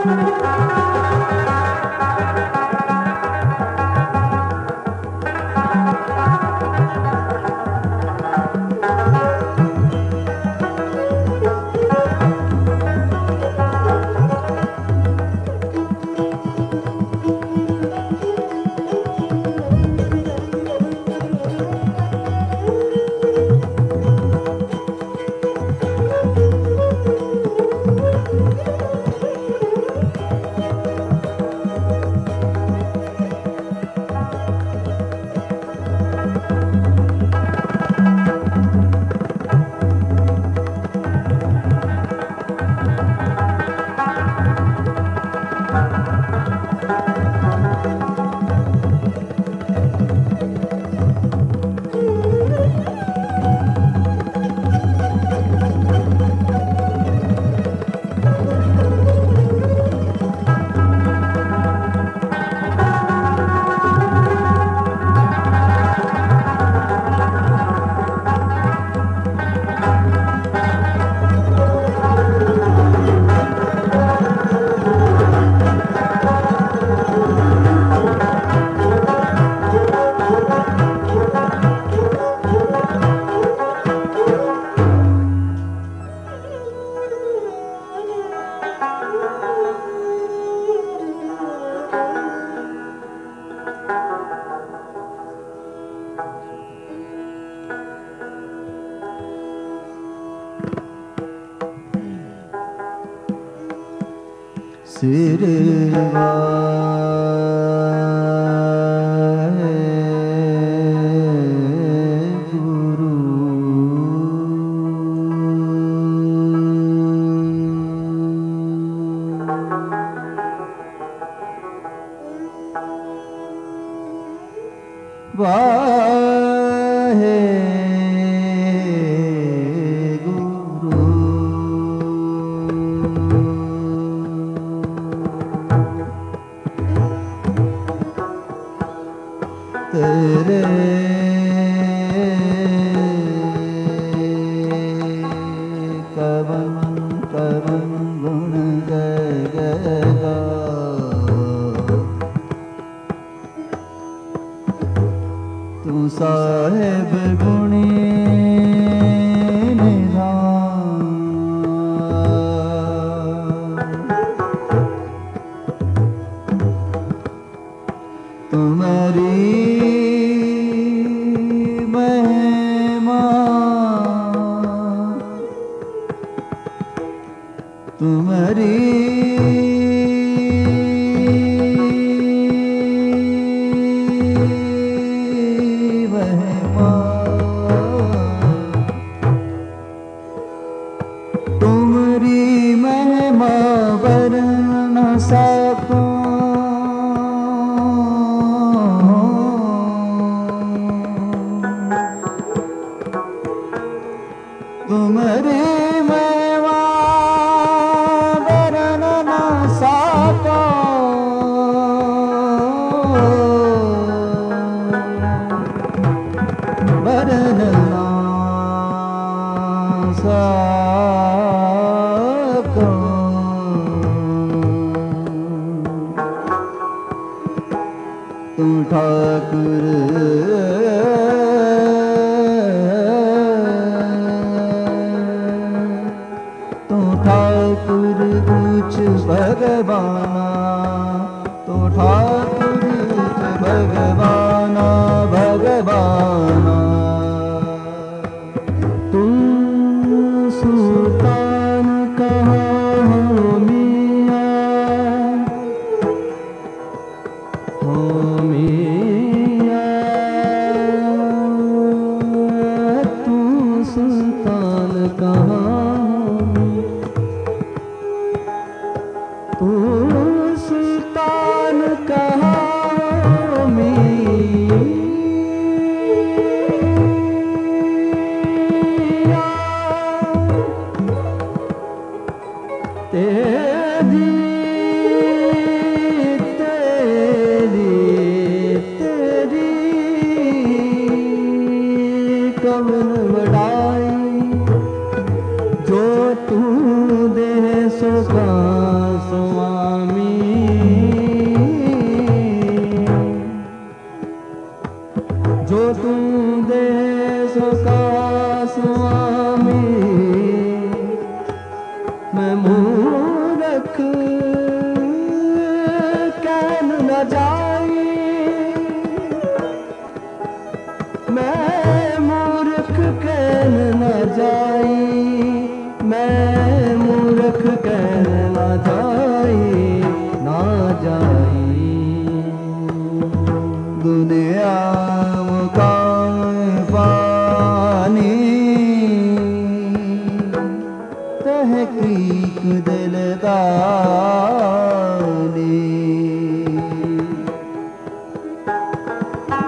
जो तू दे सो का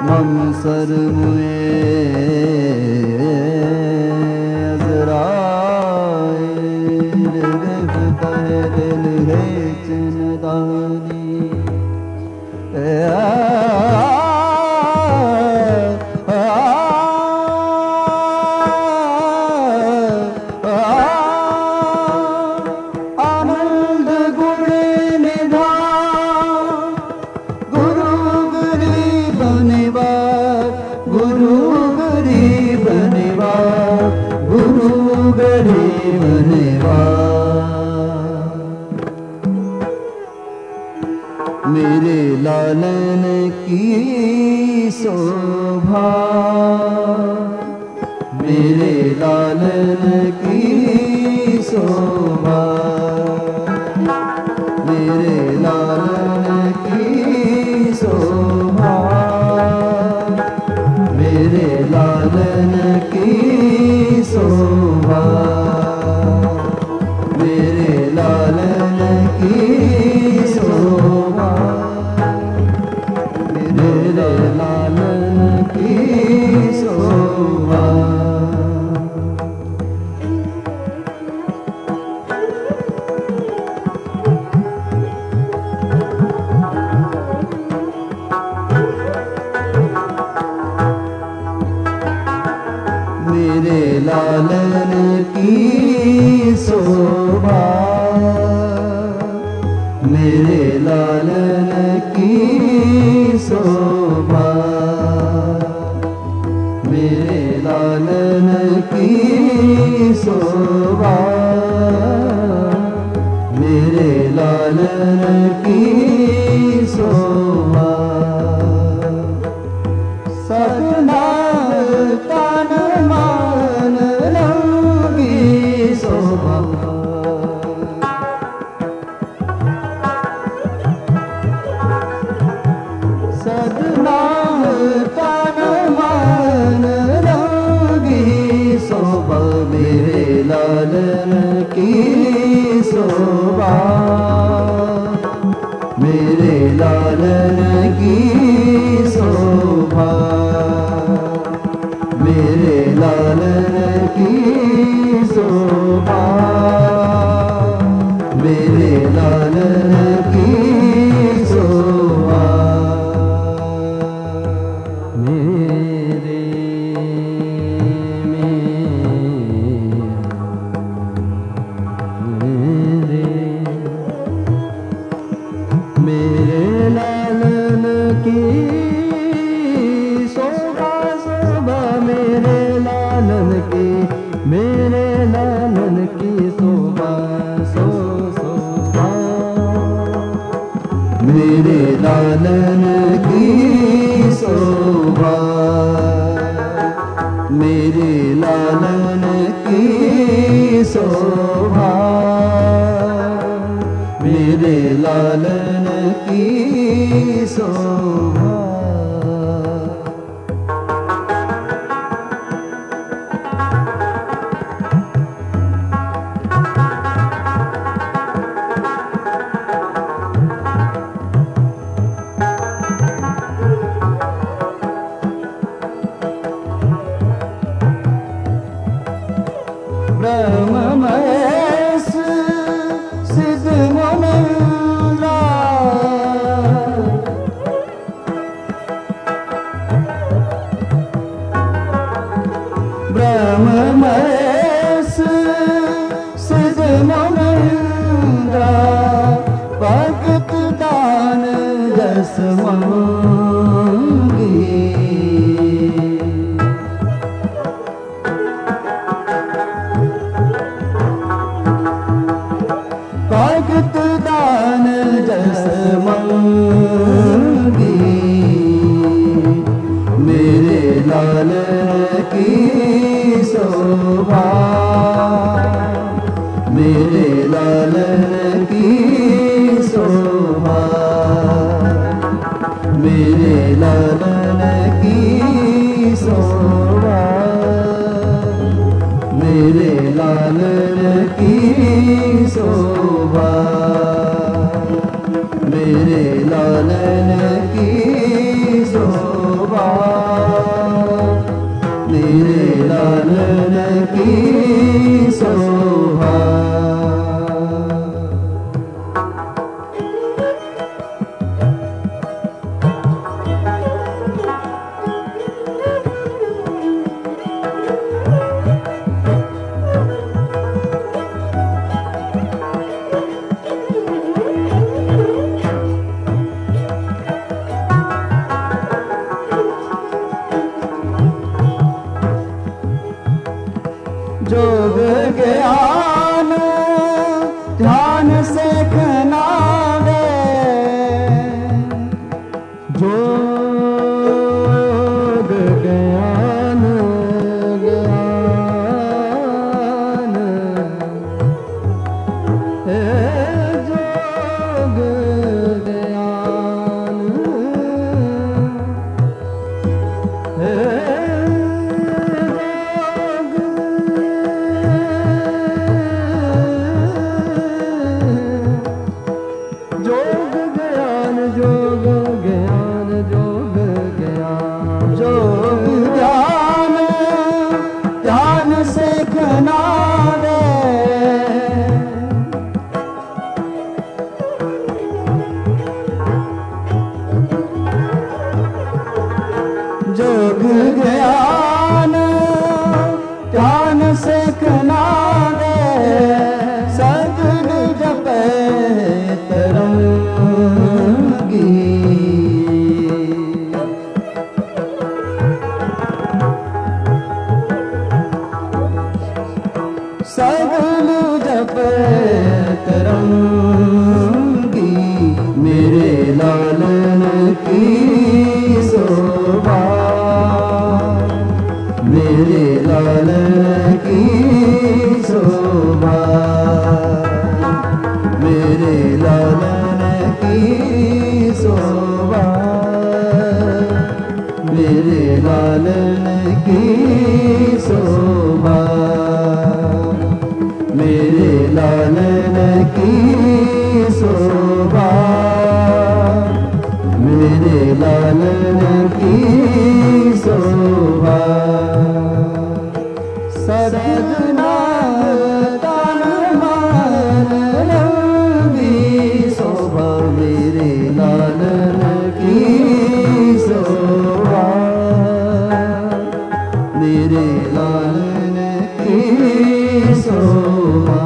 मम सर मुए मेरे लालन की शोभा, मेरे लालन की शोभा, मेरे लालन की शोभा, मेरे लालन की शोभा, मेरे लालन की शोभा, मेरे लालन की शोभा। मेरे लालन की शोभा, मेरे लालन की शोभा, मेरे लालन की शोभा, मेरे लालन की शोभा। सपना तन मान लंगी शोभा, सदना तन मान लंगी शोभा, मेरे लालन की शोभा, मेरे लालन की शोभा, मेरे लालन की शोभा, मेरे लालन की शोभा। मेरे लालन की शोभा, शोभा, मेरे लालन की, मेरे लालन की शोभा, शोभा, मेरे लालन की शोभा, मेरे लालन की शोभा, मेरे लालन की शोभा। ब्रह्ममयस सिद्ध मुनिंद्रा, ब्रह्ममयस सिद्ध मुनिंद्रा, भगत दान जस मांगी, भगत दान जस मांगी, मेरे लालन की शोभा, मेरे लालन की शोभा, मेरे लालन की शोभा, मेरे लालन की शोभा, मेरे लालन की शोभा। की शोभा, मेरे लालन की शोभा, मेरे लालन की शोभा, मेरे लालन की शोभा। सदना तन मन रंगी शोभा, मेरे लालन की शोभा, मेरे लालन की शोभा।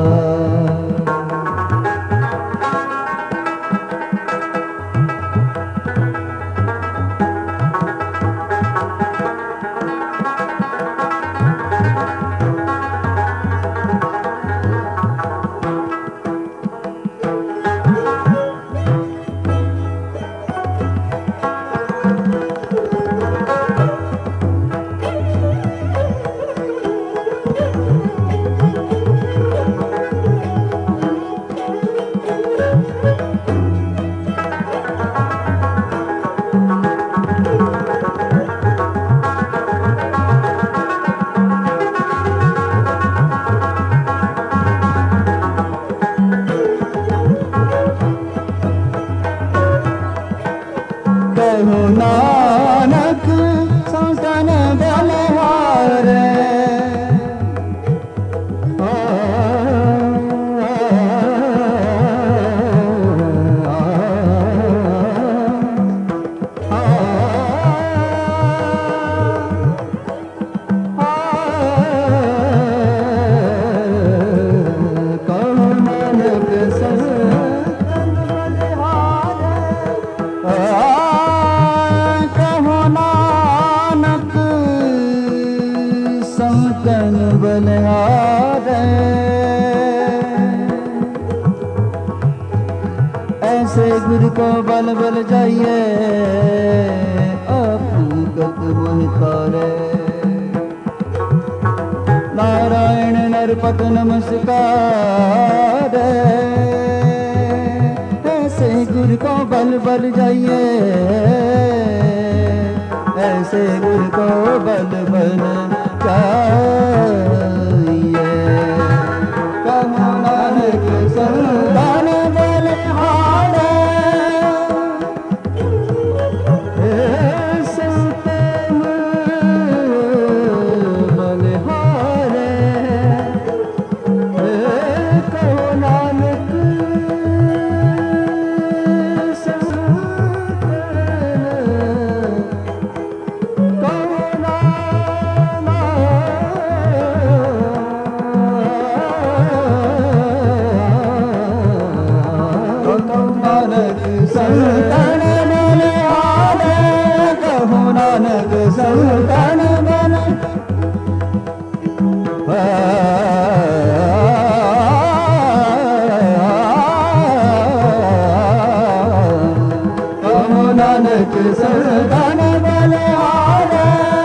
कहो नानक संतन बलिहारे, कहो नानक संतन बलिहारे, संतन बलिहारे। ऐसे गुरु को बल बल जाइए, अपूगत मोहितारे। नारायण नरपत नमस्कार, ऐसे गुरु को बल बल जाइए, ऐसे गुरु को बल बल जाइए। कहो नानक संतन बलिहारे, संतन बलिहारे। कहो नानक संतन बलिहारे, कहो नानक संतन कहो नानक संतन बलिहारे,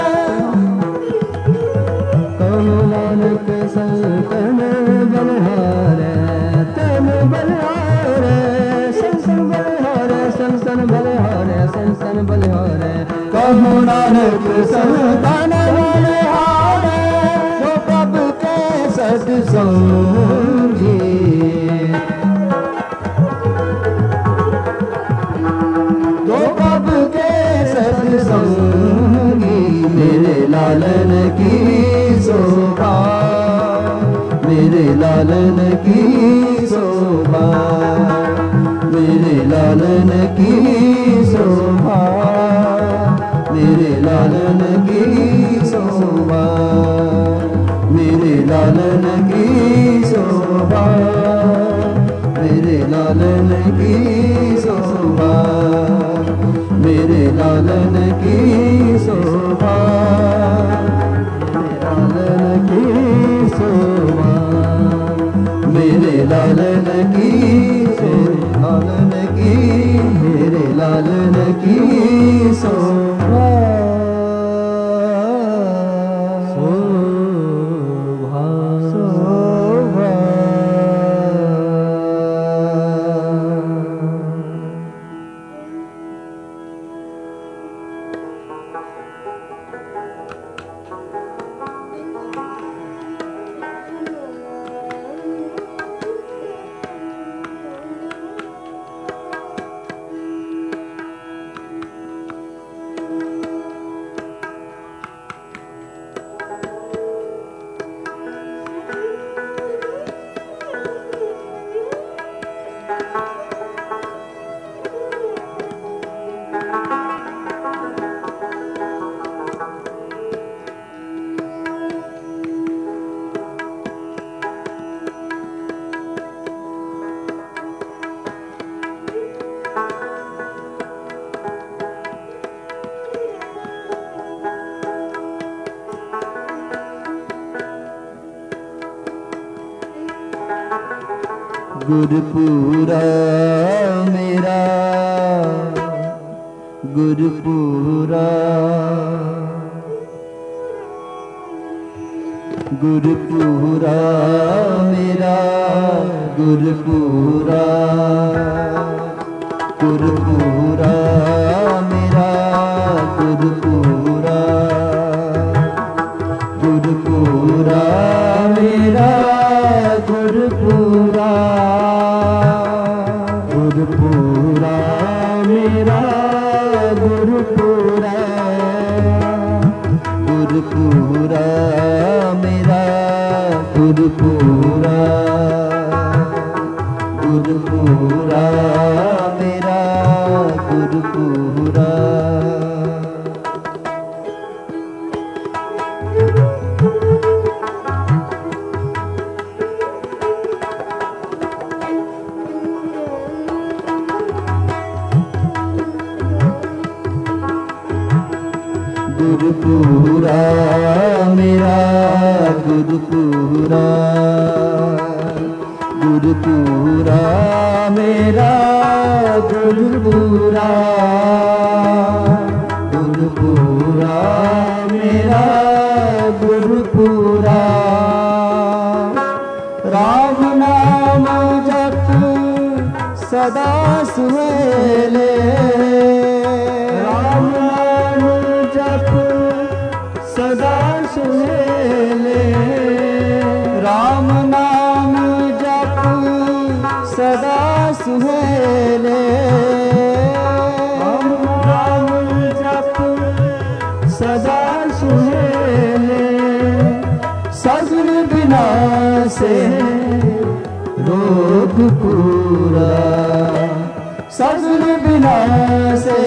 कहो नानक संतन बलिहारे। तन बलिहारे संतन बलिहारे, संतन बलिहारे, संतन बलिहारे। कहो नानक संतन बलिहारे, जो प्रभु के सत्संगी, जो प्रभु के सत्संगी, मेरे लालन की शोभा, मेरे लालन की शोभा, मेरे लालन की शोभा, मेरे लालन की शोभा, मेरे लालन की शोभा, मेरे लालन की शोभा, मेरे लालन की शोभा, मेरे लालन की शोभा, मेरे लालन की शोभा, शोभा, शोभा। गुरपुरा मेरा गुरपुरा गुरपुरा मेरा गुरपुरा गुरपुरा मेरा गुरपुरा गुरपुरा मेरा गुरपुरा गुरपुरा मेरा गुरपुरा गुरपुरा मेरा गुरपुरा गुरपुरा मेरा गुरपुरा गुरपुरा मेरा गुरपुरा गुरपुरा मेरा गुरपुरा गुरपुरा मेरा गुरपुरा राम नाम जप सदा सुहेले राम नाम जप सदा सुहेले राम नाम जप सदा सुहेले राम नाम जप सदा सुहेले सजन बिना से रोग पूरा सजन बिना से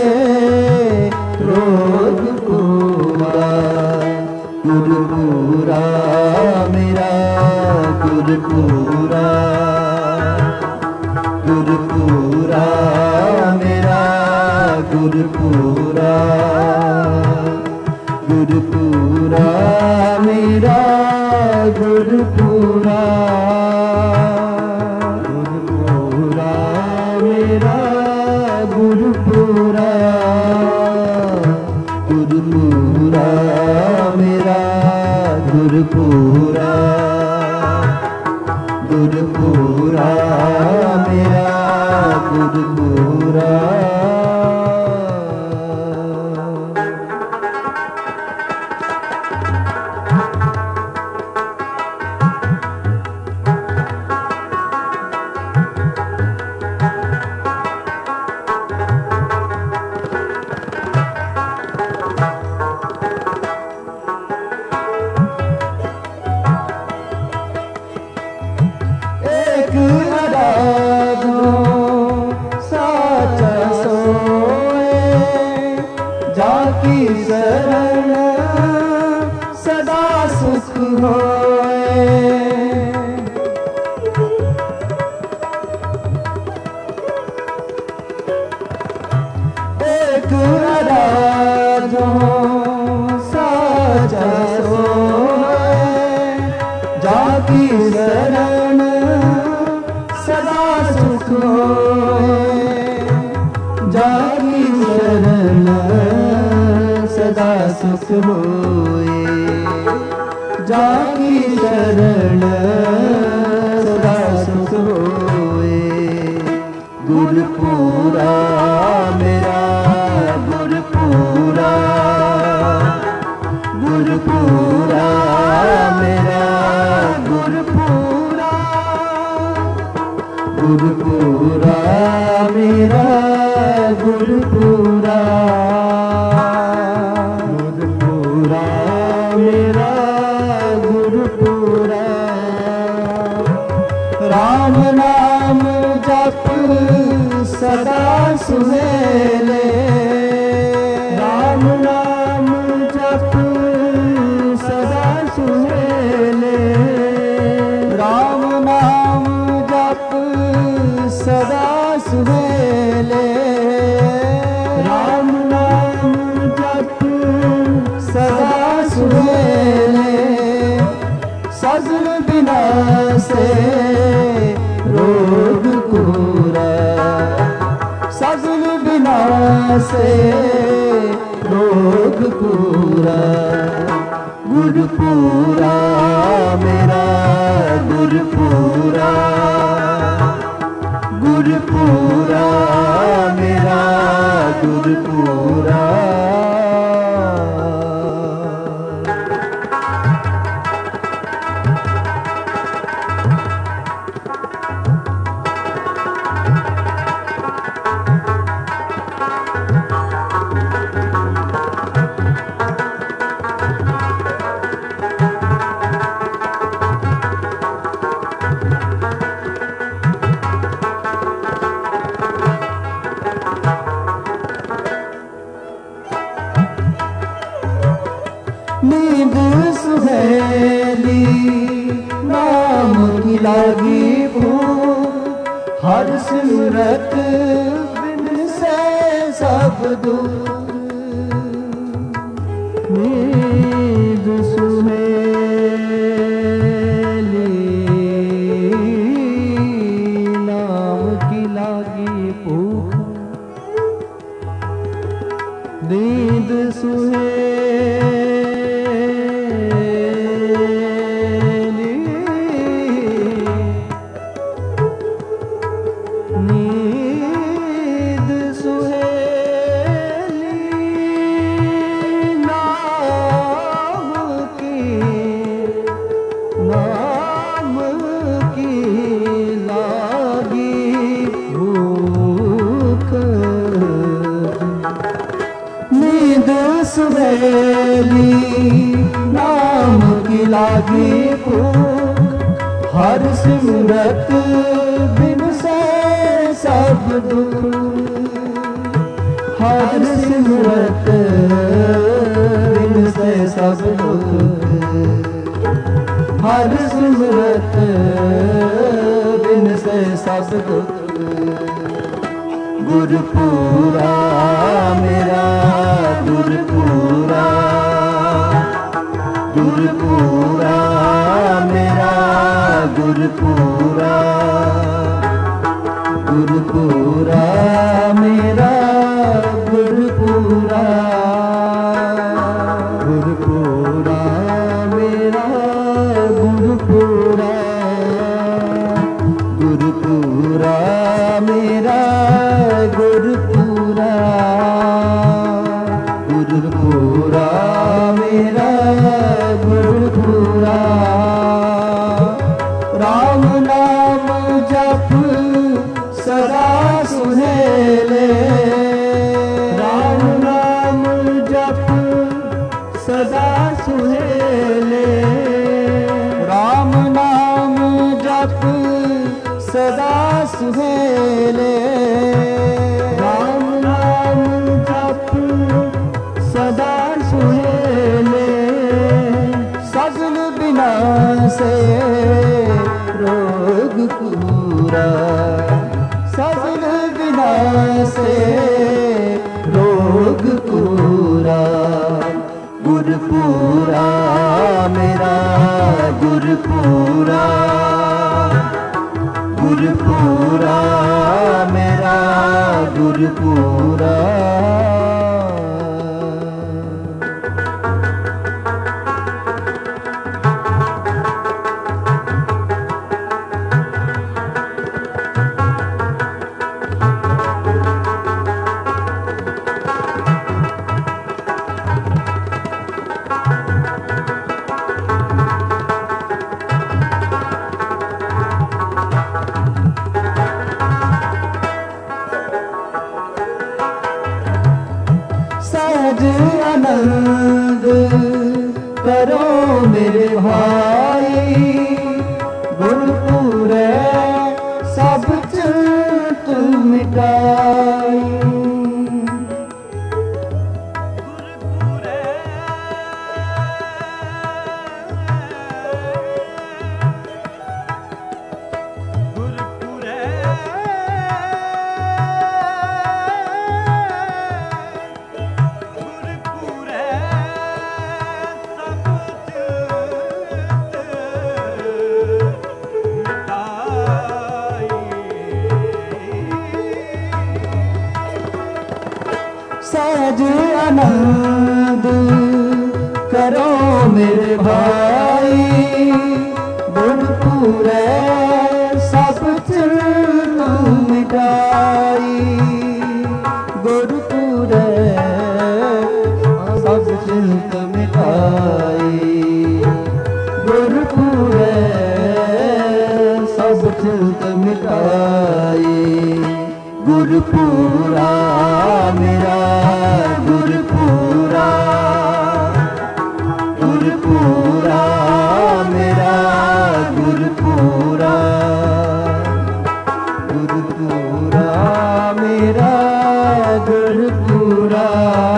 रोग पूरा गुरपुरा मेरा गुरपुरा गुरपुरा मेरा गुरपुरा गुरपुरा मेरा गुरपुरा गुरपुरा मेरा गुरपुरा गुरपुरा मेरा गुरपुरा गुरपुरा मेरा गुरपुरा जाकी शरण सदा सुख होए एक आराधो साचा सोए जाकी शरण सदा सुख होए जाकी शरण सदा सुख होए जाकी शरण सदा सुख होए गुरपुरा मेरा गुरपुरा गुरपुरा मेरा गुरपुरा गुरपुरा मेरा गुरपुरा गुरपुरा मेरा गुरपुरा राम नाम जप सदा सुहेले राम नाम जप सदा सुहेले राम नाम जप सदा सुहेले राम नाम जप सदा सुहेले सजन बिना से रो बिनासे रोग पूरा। गुरपूरा मेरा गुरपूरा, गुरपूरा मेरा गुरपूरा। नींद सुहेली नाम की लागी भूख, हर सिमरत बिन से सब दूर। नींद सुहेली नाम की लागी भूख, नींद सुहेली सुहेली नाम की लागी भूख, हर सिमरत बिन से सब दुख। हर सिमरत बिन से सब दुख, हर सिमरत बिन से सब दुख। गुरपूरा मेरा गुरपूरा, गुरपूरा मेरा गुरपूरा, गुरपूरा मेरा गुरपूरा, गुरपूरा मेरा गुरपूरा, गुरपूरा मेरा गुरपूरा, गुरपूरा मेरा गुरपूरा। राम नाम जप सदा सुहेले, राम नाम जप सदा सुहेले, राम नाम जप सदा सुहेले, राम नाम जप सदा सुहेले। सगल बिना से रोग पूरा, सगल बिना से रोग पूरा। गुरपूरा मेरा गुरपूरा, गुरपूरा मेरा गुरपूरा। सहज आनंद करो मेरे भाई, गुरपूरे सब चिंत मिटाई। सहज आनंद करो मेरे भाई, गुरपुरै सब चिंत मिटाई, गुरपुरै सब चिंत मिटाई, गुरपुरै सब चिंत मिटाई। गुरपुरा मेरा गुरपुरा, गुरपुरा मेरा गुरपुरा, गुरपुरा मेरा गुरपुरा,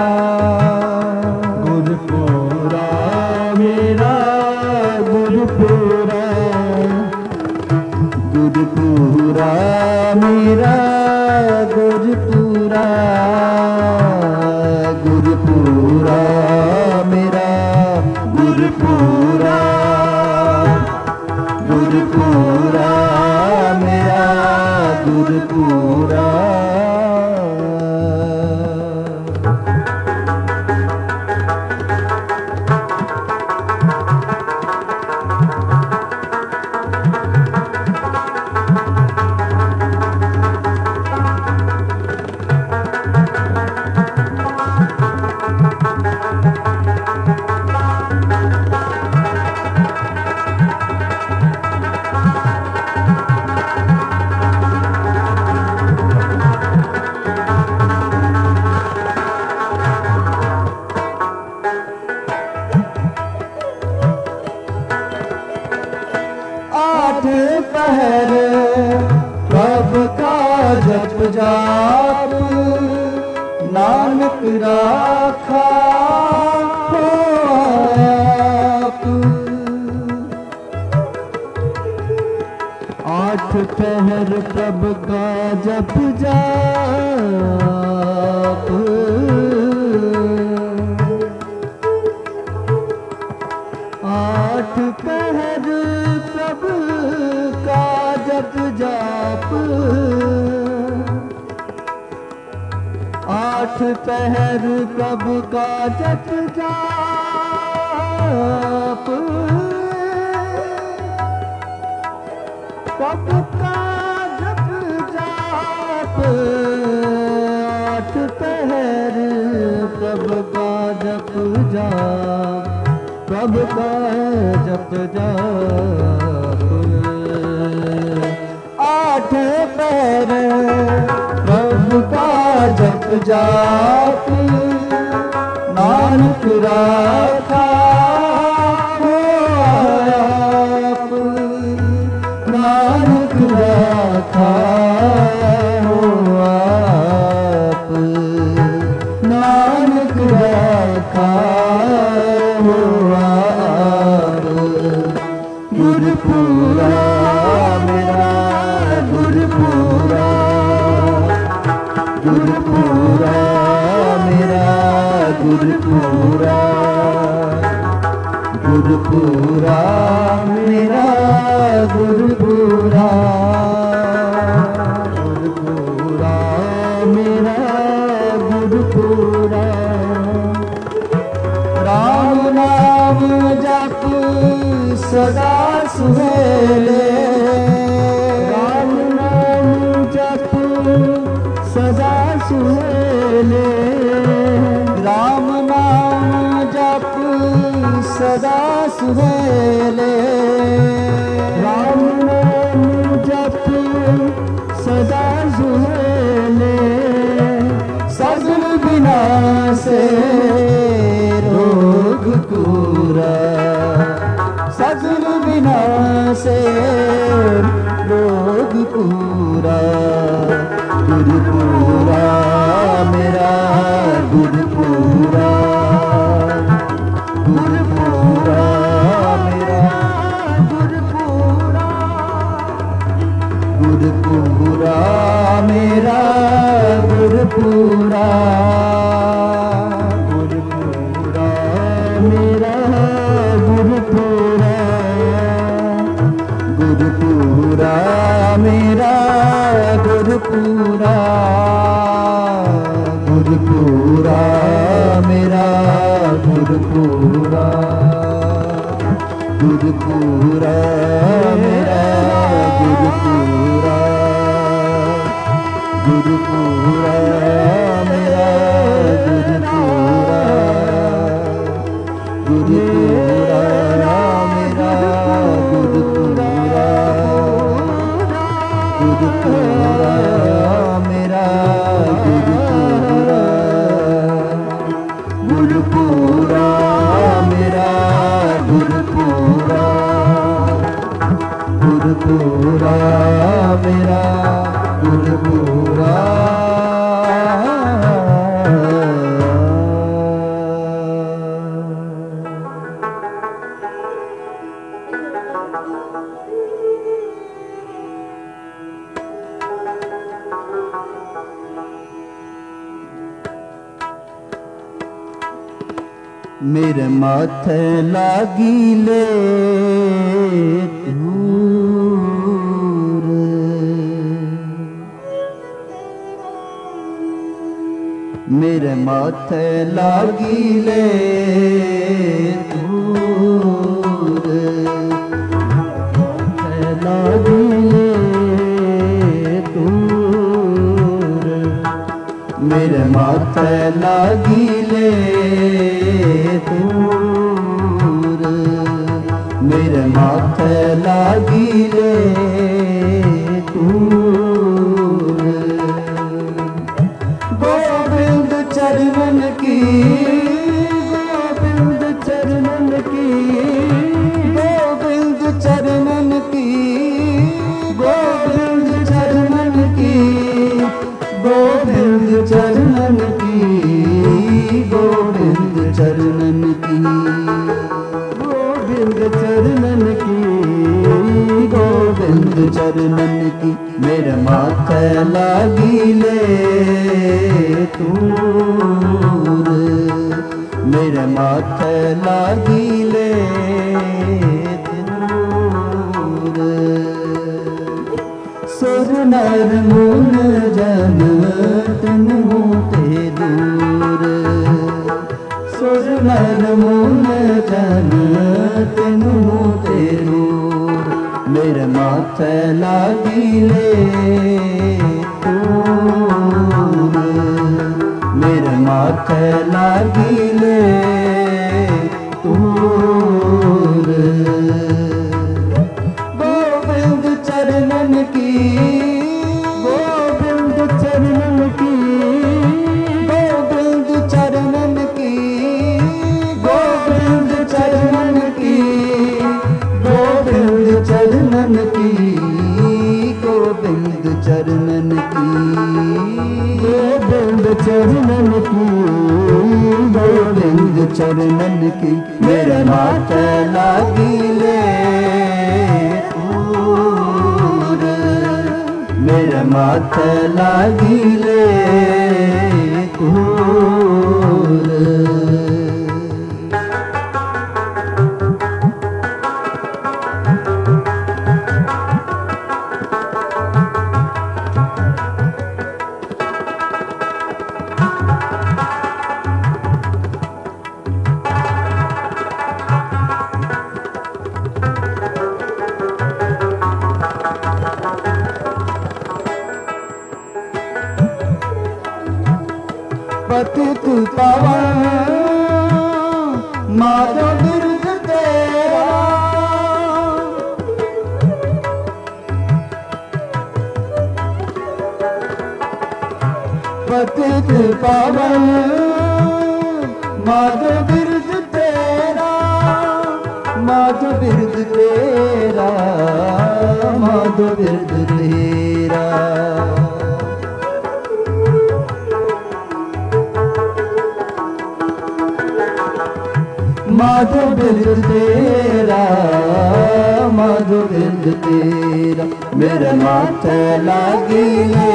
गुरपुरा मेरा गुरपुरा, गुरपुरा मेरा गुरपुरा, गुरपुरा मेरा गुरपुरा, गुरपुरा मेरा गुरपुरा। पहर प्रभ का जप जाप, नानक राखा हो आप। 8 पहर प्रभ का जप जाप, 8 पहर प्रभ का जप जाप, 8 पहर प्रभ का जप जाप, प्रभ का जप जाप, 8 पहर प्रभ का जप जाप, प्रभ का जप जाप। 8 पहर प्रभु का जप जाप, नानक राखा हो आप, नानक राखा हो आप, नानक राखा हो आप। गुरपुरा मेरा गुरपुरा, गुरपुरा मेरा गुरपुरा, गुरपुरा मेरा गुरपुरा, गुरपुरा मेरा गुरपुरा। राम नाम जप सदा सुहेले, राम नाम जप सदा सुहेले, राम नाम जप सदा सुहेले, राम नाम जप सदा सुहेले। सगल विनाशे रोग पूरा, सगल विनाशे रोग पूरा। गुरपुरा मेरा गुरपुरा, गुरपुरा मेरा गुरपुरा, गुरपुरा मेरा गुरपुरा, गुरपुरा मेरा गुरपुरा, गुरपुरा मेरा गुरपुरा, गुरपुरा गुरुपुरा मेरा गुरुपुरा, गुरुपुरा मेरा गुरुपुरा, गुरुपुरा मेरा गुरुपुरा, गुरुपुरा मेरा गुरुपुरा, गुरुपुरा मेरा गुरुपुरा, गुरुपुरा मेरा गुरुपुरा। मेरे माथे लागी ले धूर, मेरे माथे लागी ले धूर, माथे लागी ले धूर, मेरे माथे लागी ले दूर, मेरे माथे लागी ले दूर। गोविंद चरणन की, गोविंद चरणन की, गोविंद चरणन की, गोविंद चरणन की, गोविंद चरणन की, गोविंद चरणन की, गोविंद चरणन की, गोविंद चरणन की। मेरे माथे लागी ले तूर, मेरे माथे लागी ले तूर। सुर नर मुन जन तनु ते दूर, सुर नर मुन जन तनु ते दूर। मेरे माथे लागी ले तूर, मेरे माथे लागी ले तूर। गोविंद चरणन की, गोविंद चरणन की, गोविंद चरणन की, गोविंद चरणन की, गोविंद चरणन की, गोविंद चरणन की, गोविंद चरणन की, गोविंद चरणन की। मेरे माथे लागी ले तूर, मेरे माथे लागी ले तूर। पतित पावन माधव बिरद तेरा, पतित पावन माधव बिरद तेरा, माधव बिरद तेरा, माधव बिरद तेरा। माधव बिरद तेरा, माधव बिरद तेरा। मेरे माथे लागी ले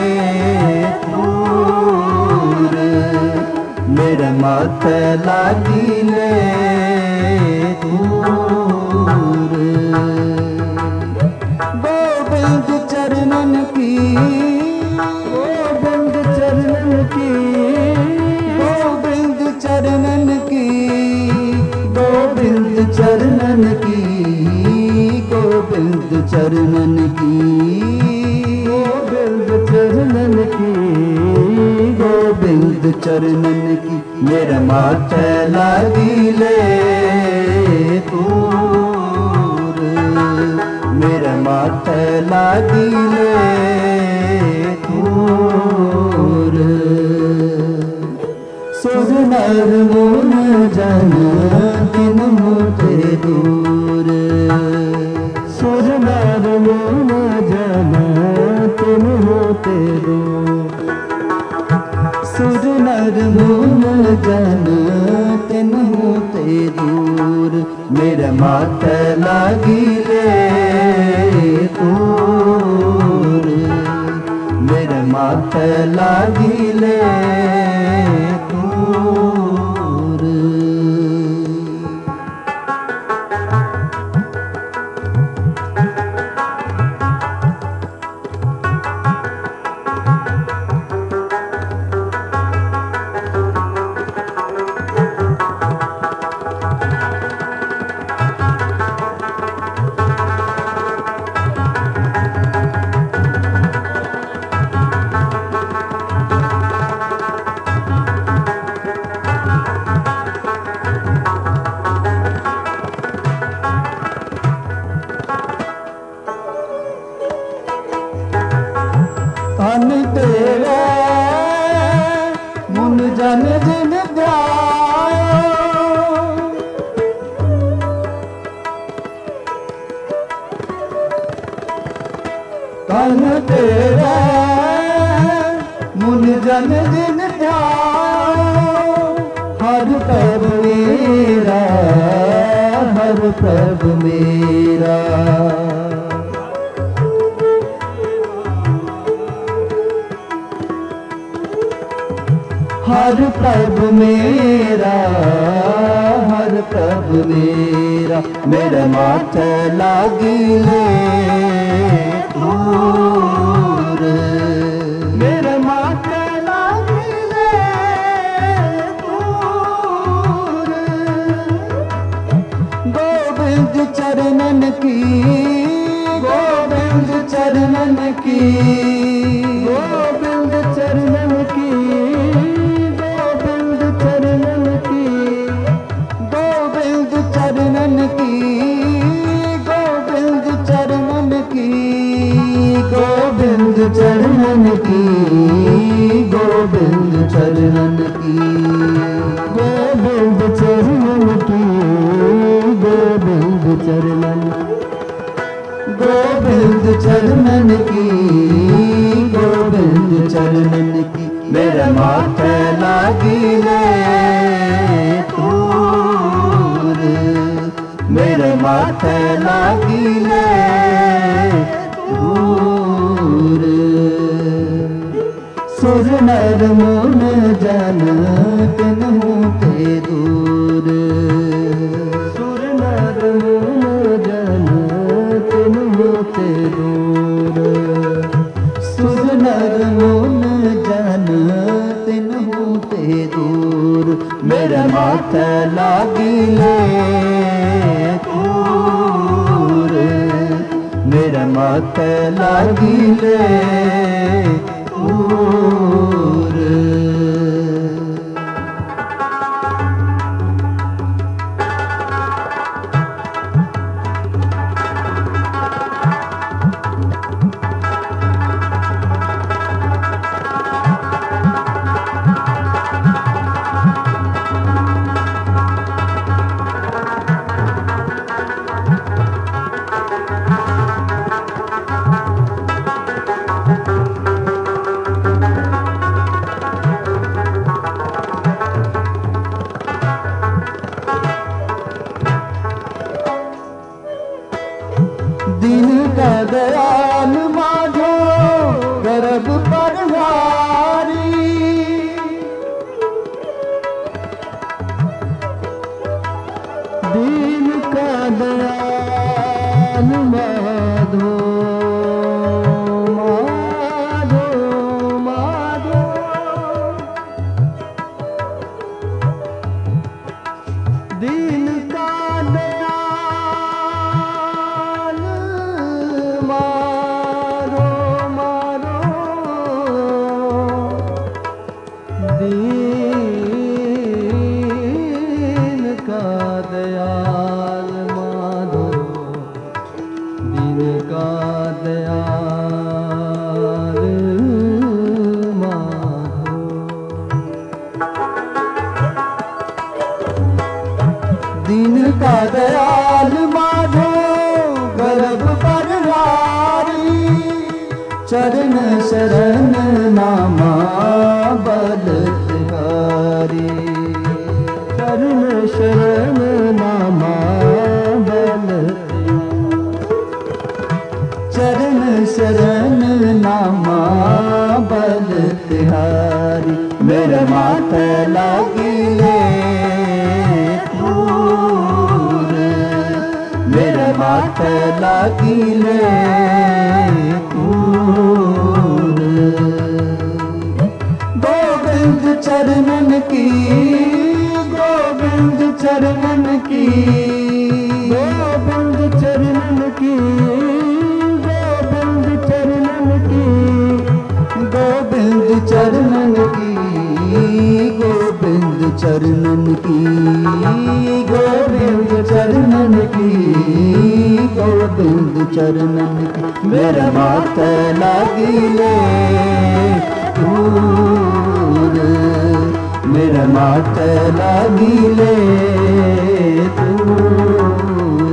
तूर, मेरे माथे लागी ले तूर। गोविंद चरणन की, गोविंद चरणन की, गोविंद चरणन की, गोविंद चरणन की, चरणन की, गोविंद चरणन की, गोविंद चरणन की। मेरे माथे लागिले तूर, मेरे माथे लागिले तूर। सुर नर मुन जन तिन मोते दूर, सुर नर मुन जन तिन मोते दूर। सुर नर मुन जन तिन मोते दूर। मेरे माथे लागिले तूर, मेरे माथे लागिले तूर। तन तेरे मुन जन जिन ध्यायो, तन तेरे मुन जन जिन ध्यायो। हर प्रभु मेरा, हर प्रभु मेरा। हर प्रभु मेरा, हर प्रभु मेरा। मेरे माथे लागिले तूर, मेरे माथे लागिले तूर। गोविंद चरणन की, गोविंद चरणन की, गोविंद चरणन की, चरणन की, गोविंद चरणन की, गोविंद चरणन की, गोविंद चरणन की, गोविंद चरणन की, गोविंद चरणन, गोविंद चरणन की, गोविंद चरणन की। मेरे माथे लागिले तूर, मेरे माथे लागिले तूर। सुर नर मुन जन तिन मोते दूर, सुर नर मुन जन तिन मोते दूर। सुर नर मुन जन तिन मोते दूर। मेरे माथे लागिले तूर, मेरे माथे लागिले तूर। दीन का दयाल माधो, दीन का दयाल माधो। दीन का दयाल माधो गर्भ पर वारी, चरण शरण नामा बलत्कारी, चरण शरण नामा बलत्कारी, चरण शरण नामा बलत्कारी। मेरे माथे लागिले तूर, मेरे माथे लागिले तूर। गोविंद चरणन की, गोविंद चरणन की, गोविंद चरणन की, गोविंद चरणन की, गोविंद चरणन की, गोविंद चरणन की, गोविंद चरणन की, गोविंद चरणन की। मेरे माथे लागिले तूर, मेरे माथे लागिले तूर।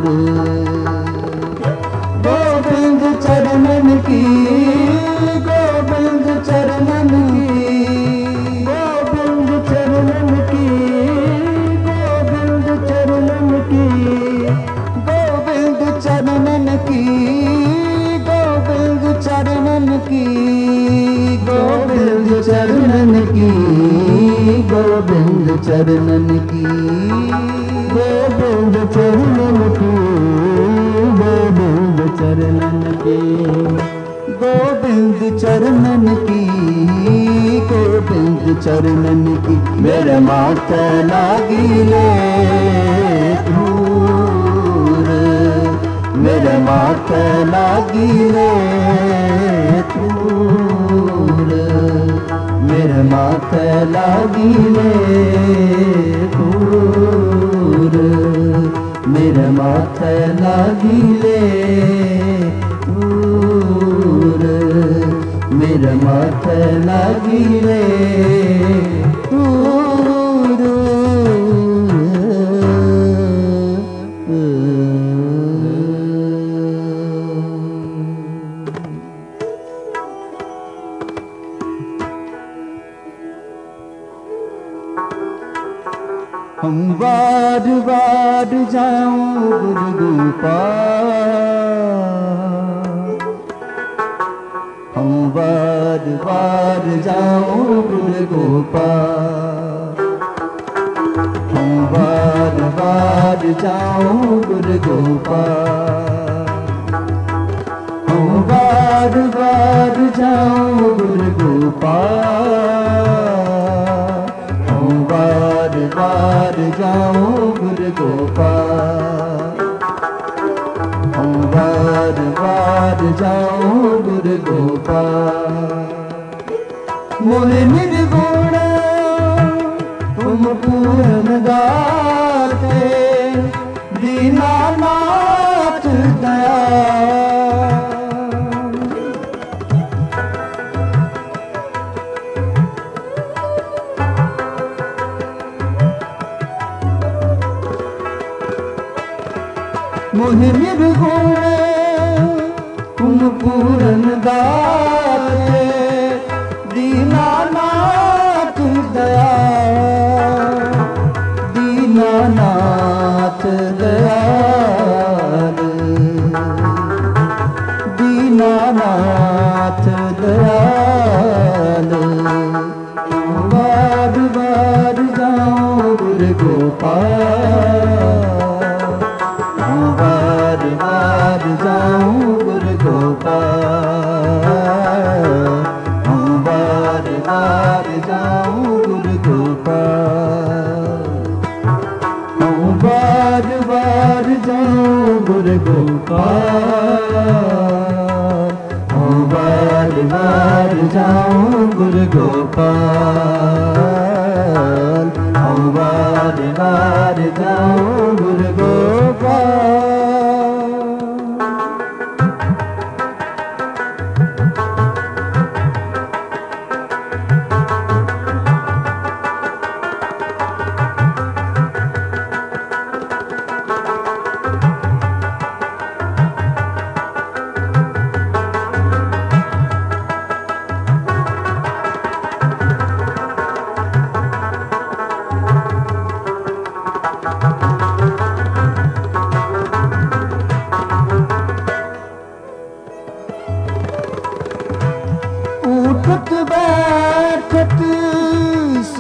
गोविंद चरणन की, गोविंद चरणन की, गोविंद चरणन की, गोविंद चरणन की, गोविंद चरणन की, गोविंद चरणन की, गोविंद चरणन की, गोविंद चरणन की, गोविंद चरणन की, गोविंद चरणन की, गोविंद चरणन की, गोविंद चरणन की। मेरे माथे लागिले तूर, मेरे माथे लागिले तूर, मेरे माथे लागिले तूर, मेरे माथे लागिले तूर, मेरे माथे लागिले तूर। हम बार बार जाऊं गुरु गोपाल, हम बार बार जाऊं गुरु गोपाल, हम बार बार जाऊं गुरु गोपाल, हम बार बार जाऊं गुरु गोपाल, हम बार बार जाऊं गुरु गोपाल, हम बार बार जाऊं गुरु गोपाल। मोहे निर्गुण तुम पूर्ण दाते, दीनानाथ दया। मोहि निर्गुण तुम पूर्ण दाते, दीनानाथ दया, दीनानाथ दयाल, दीनानाथ दयाल। बार बार जाऊं गुरु गोपाल, बार बार जाऊं गुरु गोपाल, हम बार बार जाऊं गुरु गोपाल, हम बार बार जाऊं गुरु गोपाल, हम बार बार जाऊं गुरु गोपाल।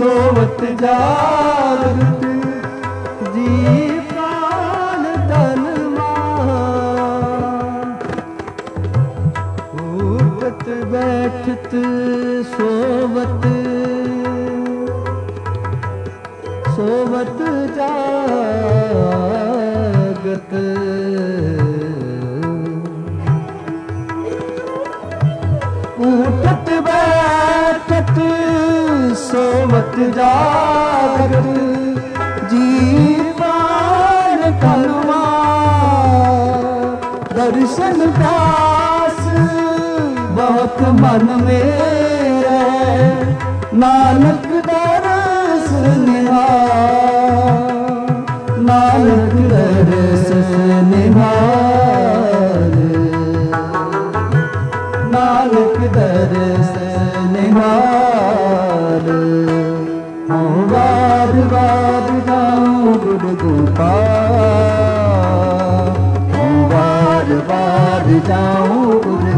सोवत जागत जी प्राण तन उठत बैठत सोवत सोवत जागत उठत बैठत सोवत जागत जी प्राण तनवा दर्शन दास बहुत मन मेरे नानक दरस निहार नानक दरस निहार नानक दरस निहार हूँ बार बार जाऊँ गुरु गोपाल हूँ बार बार जाऊँ गुरु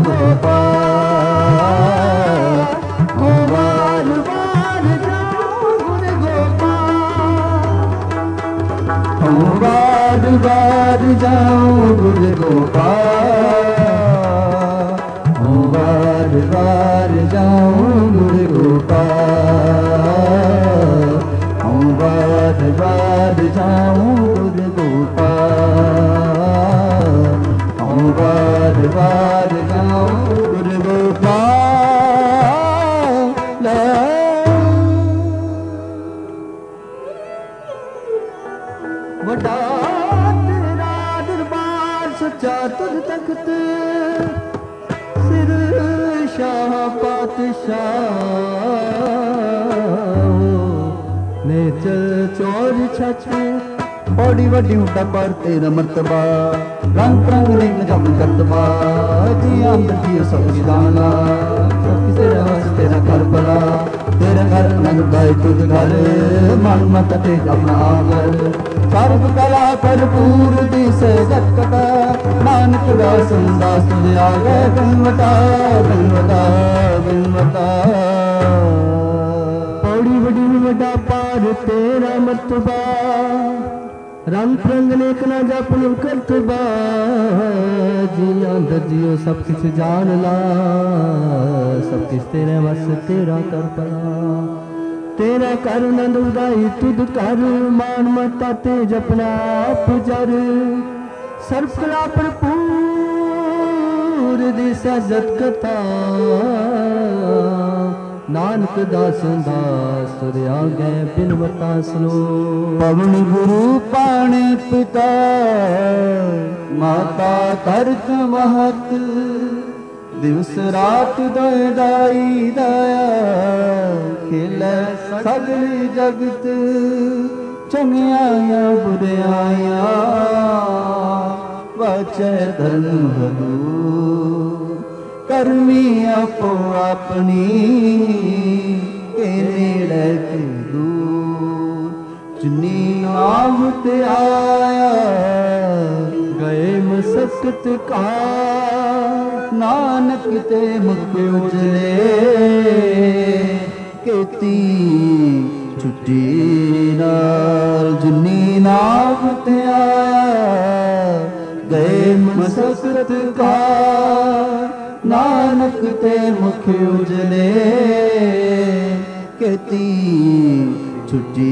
गोपाल हूँ बार बार जाऊँ गुरु गोपाल हूँ बार बार जाऊँ गुरु गोपाल हूँ बार बार जाऊँ गुरु गोपाल हूँ बार बार जाऊँ गुरु गोपाल हूँ बार बार जाऊँ गुरु गोपाल वड्डा तेरा दरबार सच्चा तुझ तख्त सिर शाह पातशाह ने चल चोर छछ बड़ी वड्डी उठा पर तेरा मर्तबा रंग रंग ने जब करतबा जी अंदर जी सब जाना सब तेरा वास तेरा घर बना तेरा घर नंग गाय तुझ घर मन मत ते अपना घर सर्व कला भरपूर दिसे जगता नानक दासन दास तुझे आ गए बिनवता बिनवता बिनवता पौड़ी बड़ी वड्डा पार तेरा मतबा रंग रंग नेक ना जपन करतबा जी अंदर जियो सब कुछ जान ला सब कुछ तेरे वस तेरा कर पला तेरा कर नंद उदाई तुद कर मान मता तेज अपना पुजर सर्व कला भरपूर दिशा जत कथा नानक दास दास तुर आगे बिनवता सुनो पवन गुरु पाणी पिता माता तरक महत दिवस रात दाई दया खिले सगली जगत चंगियाया बुरियाया बचे धर्म भलू करमी आपो अपनी के नेड़े के दूर चुनी आवत आया गए मसकत का नानक ते मुख उजले केती छुट्टी नाल जुनी नावत आया गए मसकत का नानक ते मुख उजले केती छुट्टी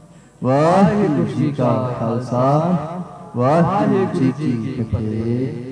वाहिगुरू जी का खालसा वाहिगुरू जी की फतेह।